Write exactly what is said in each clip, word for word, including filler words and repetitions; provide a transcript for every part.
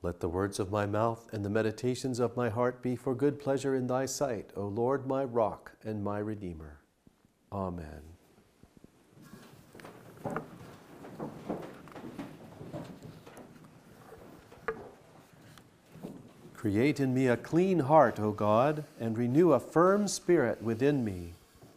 Let the words of my mouth and the meditations of my heart be for good pleasure in thy sight, O Lord, my rock and my redeemer. Amen. Create in me a clean heart, O God, and renew a firm spirit within me.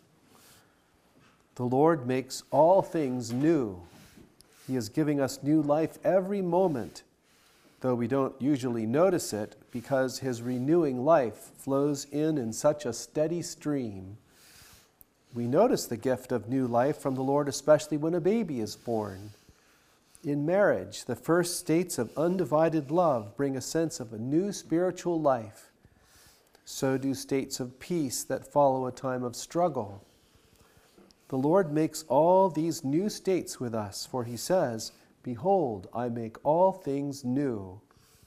The Lord makes all things new. He is giving us new life every moment, though we don't usually notice it because His renewing life flows in in such a steady stream. We notice the gift of new life from the Lord, especially when a baby is born. In marriage, the first states of undivided love bring a sense of a new spiritual life. So do states of peace that follow a time of struggle. The Lord makes all these new states with us, for He says, "Behold, I make all things new."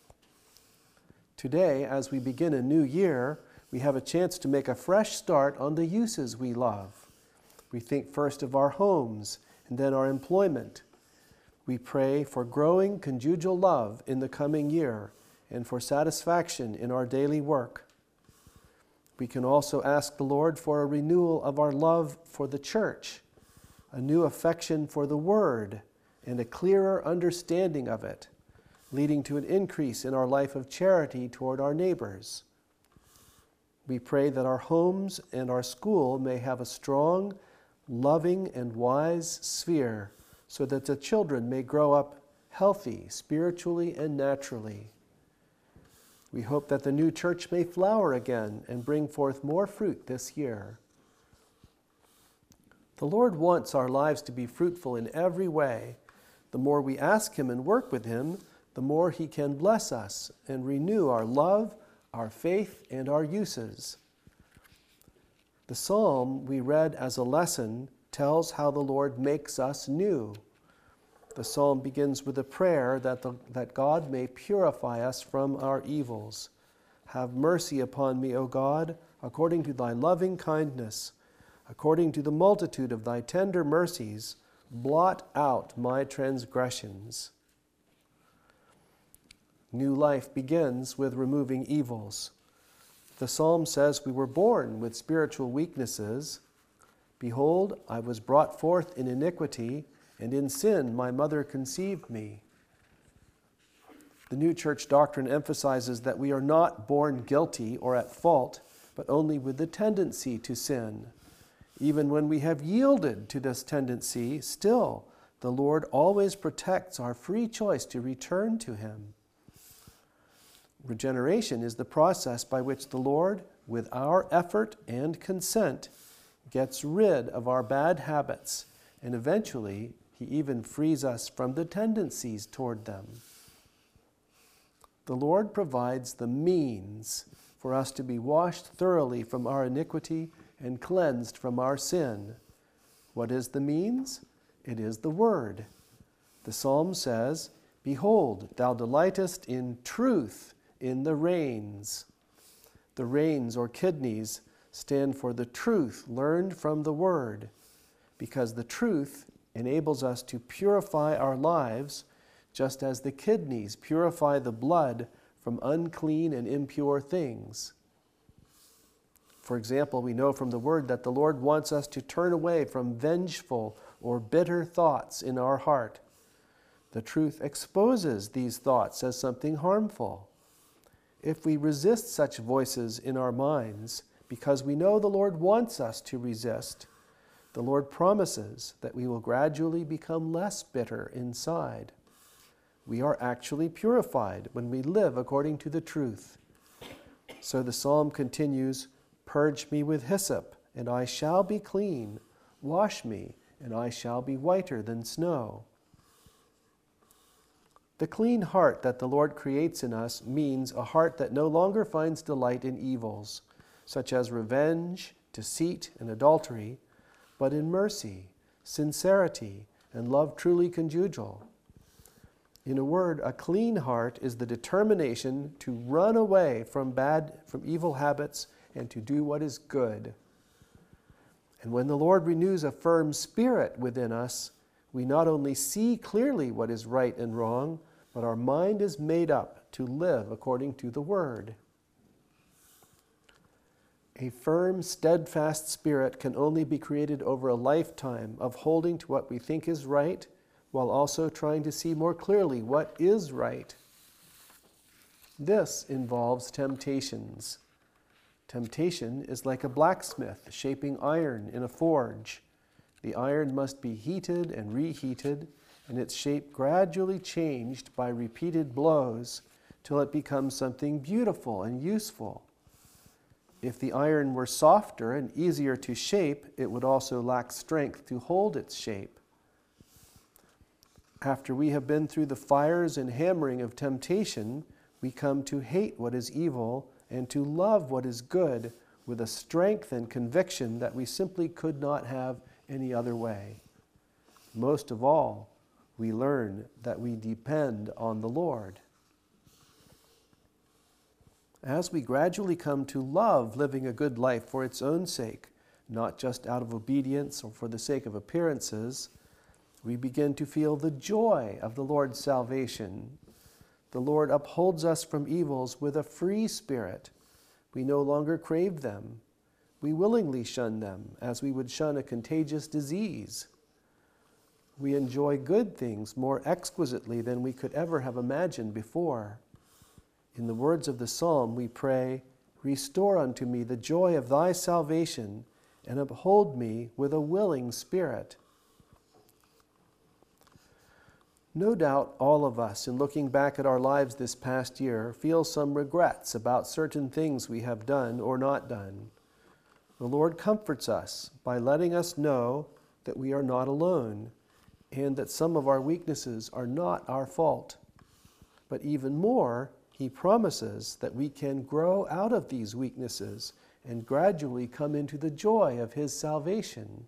Today, as we begin a new year, we have a chance to make a fresh start on the uses we love. We think first of our homes and then our employment. We pray for growing conjugal love in the coming year and for satisfaction in our daily work. We can also ask the Lord for a renewal of our love for the church, a new affection for the Word, and a clearer understanding of it, leading to an increase in our life of charity toward our neighbors. We pray that our homes and our school may have a strong, loving, and wise sphere so that the children may grow up healthy spiritually and naturally. We hope that the new church may flower again and bring forth more fruit this year. The Lord wants our lives to be fruitful in every way. The more we ask Him and work with Him, the more He can bless us and renew our love, our faith, and our uses. The psalm we read as a lesson tells how the Lord makes us new. The psalm begins with a prayer that, the, that God may purify us from our evils. Have mercy upon me, O God, according to thy loving kindness. According to the multitude of thy tender mercies, blot out my transgressions. New life begins with removing evils. The psalm says we were born with spiritual weaknesses. Behold, I was brought forth in iniquity, and in sin my mother conceived me. The New Church doctrine emphasizes that we are not born guilty or at fault, but only with the tendency to sin. Even when we have yielded to this tendency, still the Lord always protects our free choice to return to Him. Regeneration is the process by which the Lord, with our effort and consent, gets rid of our bad habits, and eventually He even frees us from the tendencies toward them. The Lord provides the means for us to be washed thoroughly from our iniquity and cleansed from our sin. What is the means? It is the Word. The psalm says, "Behold, thou delightest in truth in the reins." The reins, or kidneys, stand for the truth learned from the Word, because the truth enables us to purify our lives just as the kidneys purify the blood from unclean and impure things. For example, we know from the Word that the Lord wants us to turn away from vengeful or bitter thoughts in our heart. The truth exposes these thoughts as something harmful. If we resist such voices in our minds, because we know the Lord wants us to resist, the Lord promises that we will gradually become less bitter inside. We are actually purified when we live according to the truth. So the psalm continues, "Purge me with hyssop, and I shall be clean. Wash me, and I shall be whiter than snow." The clean heart that the Lord creates in us means a heart that no longer finds delight in evils, such as revenge, deceit, and adultery, but in mercy, sincerity, and love truly conjugal. In a word, a clean heart is the determination to run away from bad, from evil habits and to do what is good. And when the Lord renews a firm spirit within us, we not only see clearly what is right and wrong, but our mind is made up to live according to the Word. A firm, steadfast spirit can only be created over a lifetime of holding to what we think is right, while also trying to see more clearly what is right. This involves temptations. Temptation is like a blacksmith shaping iron in a forge. The iron must be heated and reheated, and its shape gradually changed by repeated blows till it becomes something beautiful and useful. If the iron were softer and easier to shape, it would also lack strength to hold its shape. After we have been through the fires and hammering of temptation, we come to hate what is evil and to love what is good with a strength and conviction that we simply could not have any other way. Most of all, we learn that we depend on the Lord. As we gradually come to love living a good life for its own sake, not just out of obedience or for the sake of appearances, we begin to feel the joy of the Lord's salvation. The Lord upholds us from evils with a free spirit. We no longer crave them. We willingly shun them as we would shun a contagious disease. We enjoy good things more exquisitely than we could ever have imagined before. In the words of the psalm, we pray, "Restore unto me the joy of thy salvation, and uphold me with a willing spirit." No doubt all of us, in looking back at our lives this past year, feel some regrets about certain things we have done or not done. The Lord comforts us by letting us know that we are not alone, and that some of our weaknesses are not our fault. But even more, He promises that we can grow out of these weaknesses and gradually come into the joy of His salvation.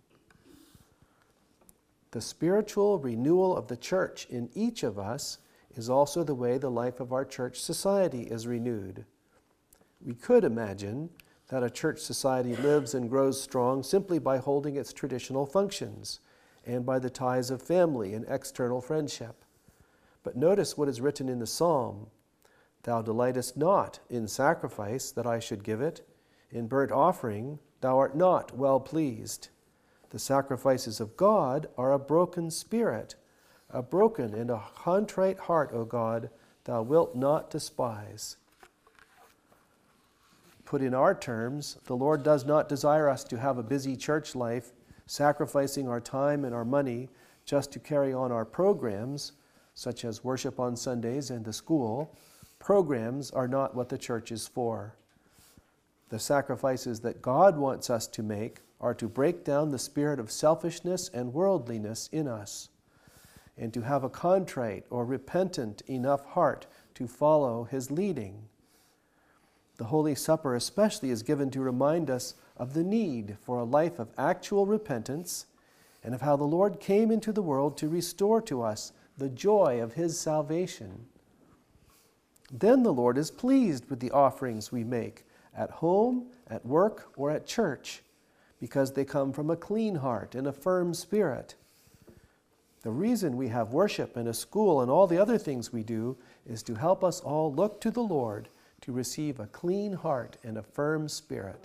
The spiritual renewal of the church in each of us is also the way the life of our church society is renewed. We could imagine that a church society lives and grows strong simply by holding its traditional functions and by the ties of family and external friendship. But notice what is written in the psalm. "Thou delightest not in sacrifice, that I should give it. In burnt offering, thou art not well pleased. The sacrifices of God are a broken spirit. A broken and a contrite heart, O God, thou wilt not despise." Put in our terms, the Lord does not desire us to have a busy church life, sacrificing our time and our money just to carry on our programs, such as worship on Sundays and the school. Programs are not what the church is for. The sacrifices that God wants us to make are to break down the spirit of selfishness and worldliness in us, and to have a contrite or repentant enough heart to follow His leading. The Holy Supper especially is given to remind us of the need for a life of actual repentance and of how the Lord came into the world to restore to us the joy of His salvation. Then the Lord is pleased with the offerings we make at home, at work, or at church, because they come from a clean heart and a firm spirit. The reason we have worship and a school and all the other things we do is to help us all look to the Lord to receive a clean heart and a firm spirit.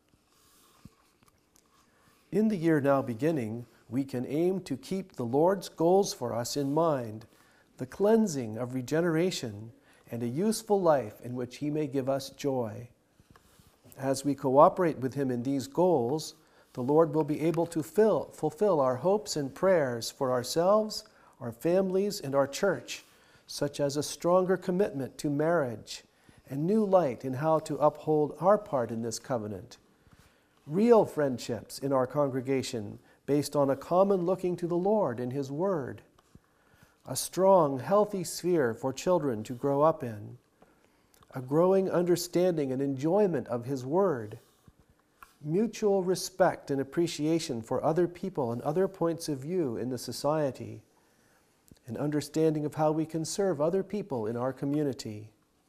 In the year now beginning, we can aim to keep the Lord's goals for us in mind, the cleansing of regeneration, and a useful life in which He may give us joy. As we cooperate with Him in these goals, the Lord will be able to fill, fulfill our hopes and prayers for ourselves, our families, and our church, such as a stronger commitment to marriage and new light in how to uphold our part in this covenant, real friendships in our congregation based on a common looking to the Lord and His Word, a strong, healthy sphere for children to grow up in, a growing understanding and enjoyment of His Word, mutual respect and appreciation for other people and other points of view in the society, an understanding of how we can serve other people in our community.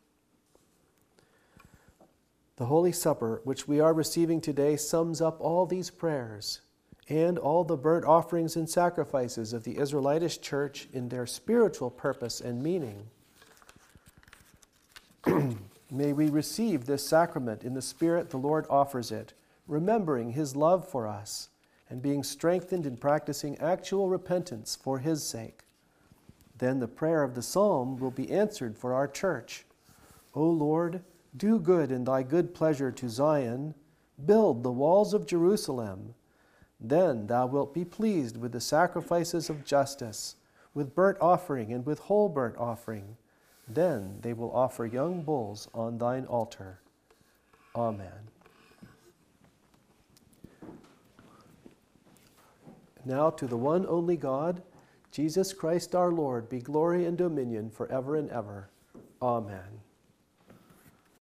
The Holy Supper, which we are receiving today, sums up all these prayers and all the burnt offerings and sacrifices of the Israelitish church in their spiritual purpose and meaning. May we receive this sacrament in the spirit the Lord offers it, remembering his love for us and being strengthened in practicing actual repentance for his sake. Then the prayer of the psalm will be answered for our church. O Lord, do good in thy good pleasure to Zion, build the walls of Jerusalem. Then thou wilt be pleased with the sacrifices of justice, with burnt offering and with whole burnt offering. Then they will offer young bulls on thine altar. Amen. Now to the one only God, Jesus Christ our Lord, be glory and dominion forever and ever. Amen.